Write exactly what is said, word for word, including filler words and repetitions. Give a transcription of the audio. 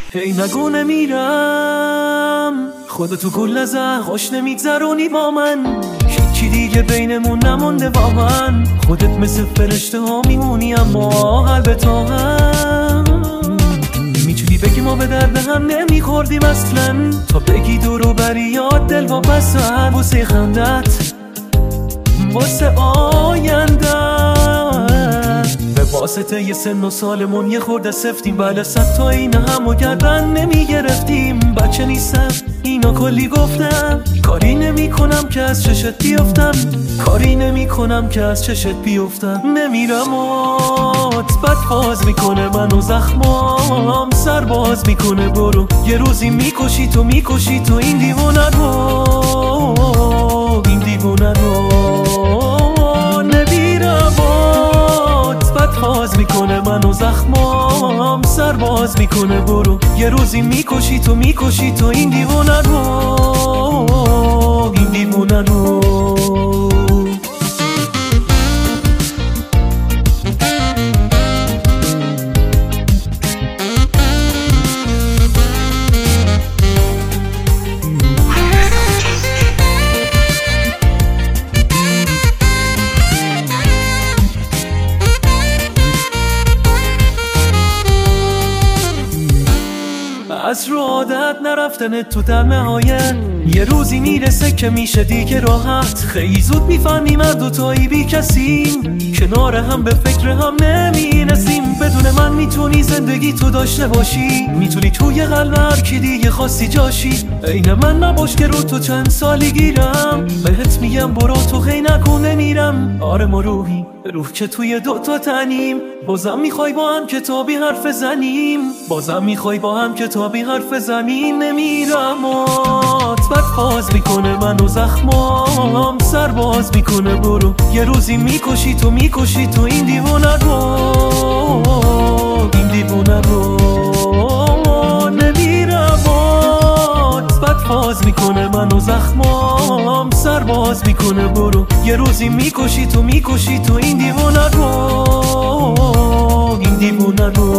هی نگو نمیرم، خودتو کل ازه خوش نمیگذرونی با من. هیچی دیگه بینمون نمونده واقعا، خودت مثل فرشته ها میمونی اما قلب تو هم. میتونی بگی ما به درد هم نمیخوردیم اصلا، تا بگی دورو بری یاد دل واپسن. واسه خندت واسه آینده، به واسطه یه سن و سالمون یه خورده سفتیم. بله صد تا این هم و گردن نمیگرفتیم. بچه نیستم اینا کلی گفتم، کاری نمی کنم که از چشت بیفتم، کاری نمی کنم که از چشت بیفتم. نمیرم ات بد باز میکنه منو زخمام، سر باز میکنه برو یه روزی میکشی تو میکشی تو این دیوونه رو، این دیوونه رو. نمیرم ات بد باز میکنه منو زخمام، سر باز میکنه برو یه روزی میکشی تو میکشی تو این دیوونه رو، این دیوونه رو. از رو عادت نرفتن تو در نهایت، یه روزی میرسه که میشه دیگه راحت. خیلی زود میفهمیم هر دوتایی بی کسیم، کنار هم به فکر هم نمیرسیم. بدون من میتونی زندگی تو داشته باشی، میتونی توی قلب هر کی دیگه خواستی جاشی. عین من نباش که رو تو چند سالی گیرم، بهت میگم برو تو خی نکن نمیرم. آره ما روحی روح که توی دوتا تنیم، بازم میخوای با هم کتابی حرف زنیم، بازم میخوای با هم کتابی حرف زنیم. نمیرم ات بد باز میکنه منو زخمام، سر باز میکنه برو یه روزی میکشی تو میکشی تو این دیوونه رو، این دیوونه رو. نمیرم ات بد باز میکنه منو زخمام، سر باز میکنه برو یه روزی میکشی تو میکشی تو این دیوونه رو، این دیوونه رو.